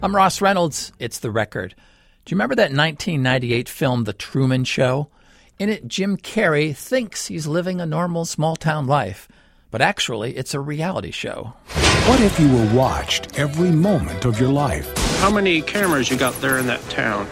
I'm Ross Reynolds. It's The Record. Do you remember that 1998 film, The Truman Show? In it, Jim Carrey thinks he's living a normal small-town life, but actually it's a reality show. What if you were watched every moment of your life? How many cameras you got there in that town?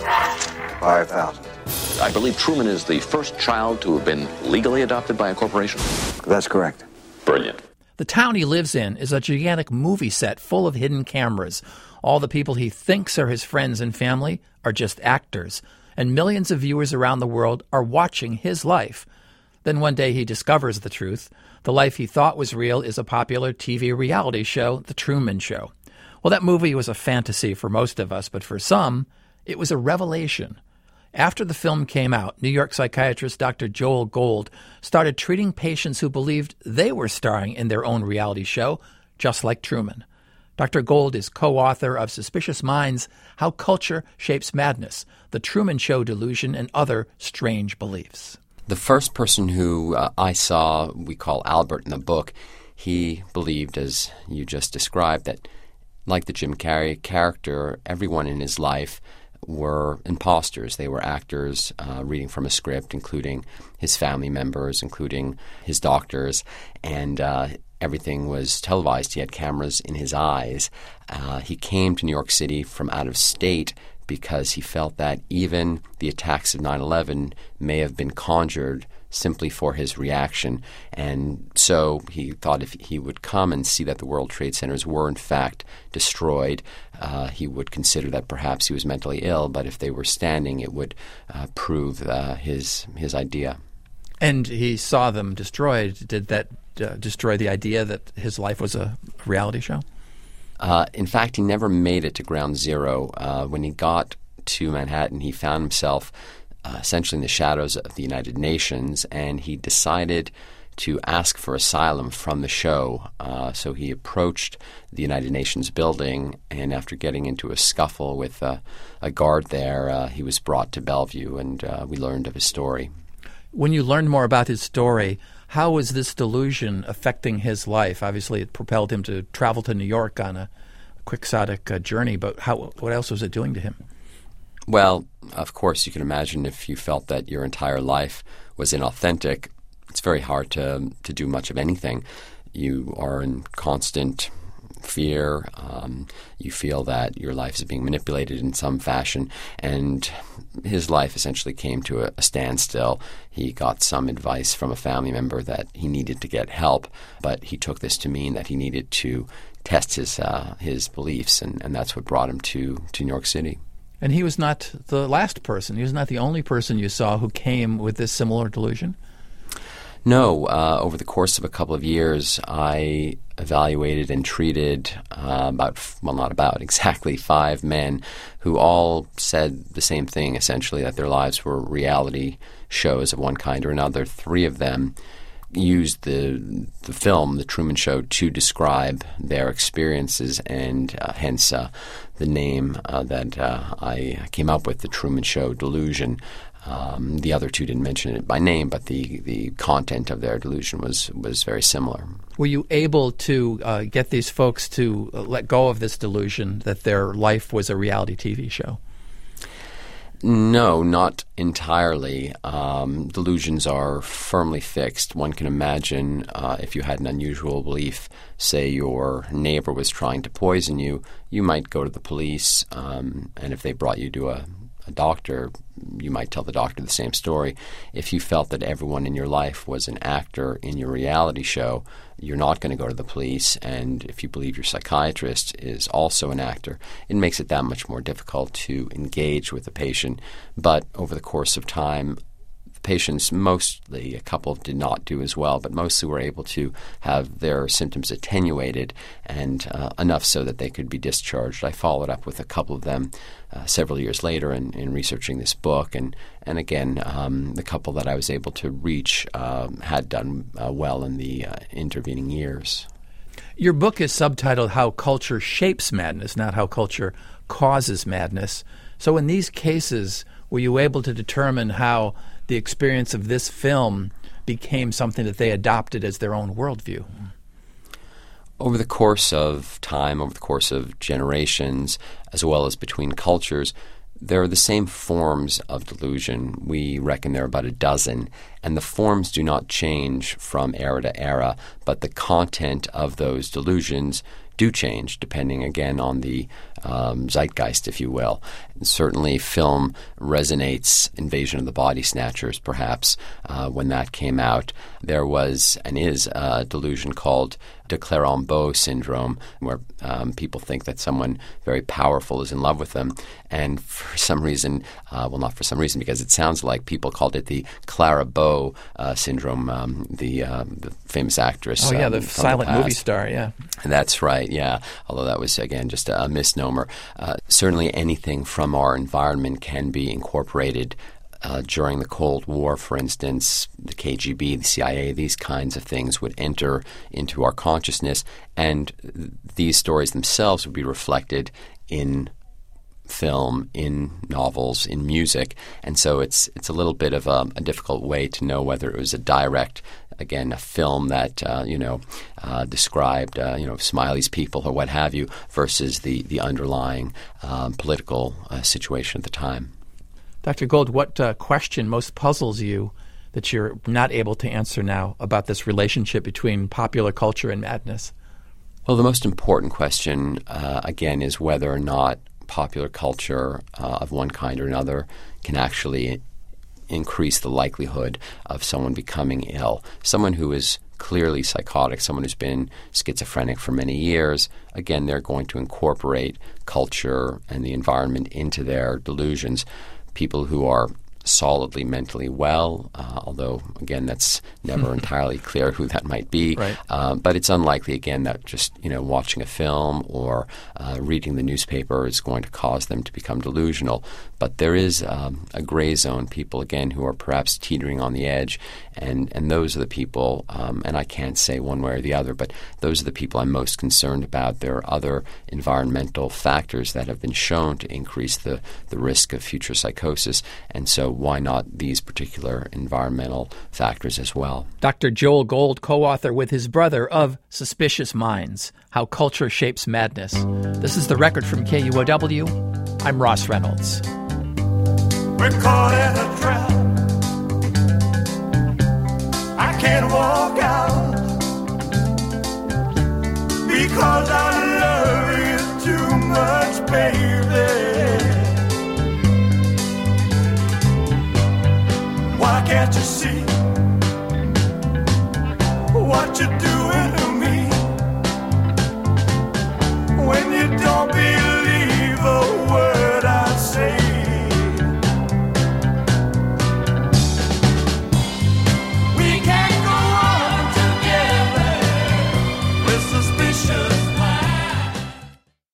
5,000. I believe Truman is the first child to have been legally adopted by a corporation. That's correct. Brilliant. The town he lives in is a gigantic movie set full of hidden cameras. All the people he thinks are his friends and family are just actors, and millions of viewers around the world are watching his life. Then one day he discovers the truth. The life he thought was real is a popular TV reality show, The Truman Show. Well, that movie was a fantasy for most of us, but for some, it was a revelation. After the film came out, New York psychiatrist Dr. Joel Gold started treating patients who believed they were starring in their own reality show, just like Truman. Dr. Gold is co-author of Suspicious Minds, How Culture Shapes Madness, The Truman Show Delusion, and Other Strange Beliefs. The first person who I saw, we call Albert in the book, he believed, as you just described, that like the Jim Carrey character, everyone in his life were imposters. They were actors reading from a script, including his family members, including his doctors, and everything was televised. He had cameras in his eyes. He came to New York City from out of state because he felt that even the attacks of 9/11 may have been conjured simply for his reaction. And so he thought if he would come and see that the World Trade Centers were in fact destroyed, he would consider that perhaps he was mentally ill, but if they were standing, it would prove his idea. And he saw them destroyed. Did that destroy the idea that his life was a reality show? In fact, he never made it to ground zero. When he got to Manhattan, he found himself essentially in the shadows of the United Nations, and he decided to ask for asylum from the show. So he approached the United Nations building, and after getting into a scuffle with a guard there, he was brought to Bellevue, and we learned of his story. When you learned more about his story, how was this delusion affecting his life? Obviously, it propelled him to travel to New York on a quixotic journey, but what else was it doing to him? Well, of course, you can imagine if you felt that your entire life was inauthentic, it's very hard to do much of anything. You are in constant fear. You feel that your life is being manipulated in some fashion, and his life essentially came to a standstill. He got some advice from a family member that he needed to get help, but he took this to mean that he needed to test his beliefs, and that's what brought him to New York City. And he was not the last person. He was not the only person you saw who came with this similar delusion? No. Over the course of a couple of years, I evaluated and treated exactly 5 men who all said the same thing, essentially, that their lives were reality shows of one kind or another. 3 of them used the film, The Truman Show, to describe their experiences, and hence the name that I came up with, The Truman Show Delusion. The other 2 didn't mention it by name, but the content of their delusion was very similar. Were you able to get these folks to let go of this delusion that their life was a reality TV show? No, not entirely. Delusions are firmly fixed. One can imagine if you had an unusual belief, say your neighbor was trying to poison you, you might go to the police, and if they brought you to a doctor, you might tell the doctor the same story. If you felt that everyone in your life was an actor in your reality show, you're not going to go to the police. And if you believe your psychiatrist is also an actor, it makes it that much more difficult to engage with the patient. But over the course of time, the patients, mostly, a couple did not do as well, but mostly were able to have their symptoms attenuated, and enough so that they could be discharged. I followed up with a couple of them several years later in researching this book, and again, the couple that I was able to reach had done well in the intervening years. Your book is subtitled How Culture Shapes Madness, not How Culture Causes Madness. So in these cases, were you able to determine how the experience of this film became something that they adopted as their own worldview? Over the course of time, over the course of generations, as well as between cultures, there are the same forms of delusion. We reckon there are about a dozen, and the forms do not change from era to era, but the content of those delusions do change depending, again, on the zeitgeist, if you will. And certainly film resonates. Invasion of the Body Snatchers, perhaps, when that came out. There was and is a delusion called de Clérambault syndrome, where people think that someone very powerful is in love with them. And for some reason, not for some reason, because it sounds like people called it the Clara Bow syndrome, the famous actress. Oh, yeah, the from silent past. movie star, yeah. That's right, yeah. Although that was, again, just a misnomer. Certainly anything from our environment can be incorporated. During the Cold War, for instance, the KGB, the CIA, these kinds of things would enter into our consciousness, and these stories themselves would be reflected in film, in novels, in music. And so it's a little bit of a difficult way to know whether it was a direct, again, a film that described Smiley's people or what have you, versus the underlying political situation at the time. Dr. Gold, what question most puzzles you that you're not able to answer now about this relationship between popular culture and madness? Well, the most important question, again, is whether or not popular culture of one kind or another can actually increase the likelihood of someone becoming ill. Someone who is clearly psychotic, someone who's been schizophrenic for many years, again, they're going to incorporate culture and the environment into their delusions. People who are solidly mentally well, although, again, that's never entirely clear who that might be. Right. But it's unlikely, again, that just watching a film or reading the newspaper is going to cause them to become delusional. But there is a gray zone, people, again, who are perhaps teetering on the edge, and those are the people, and I can't say one way or the other, but those are the people I'm most concerned about. There are other environmental factors that have been shown to increase the risk of future psychosis, and so why not these particular environmental factors as well? Dr. Joel Gold, co-author with his brother of Suspicious Minds, How Culture Shapes Madness. This is The Record from KUOW. I'm Ross Reynolds. We're caught in a trap. I can't walk out because our love is too much, baby. Why can't you see?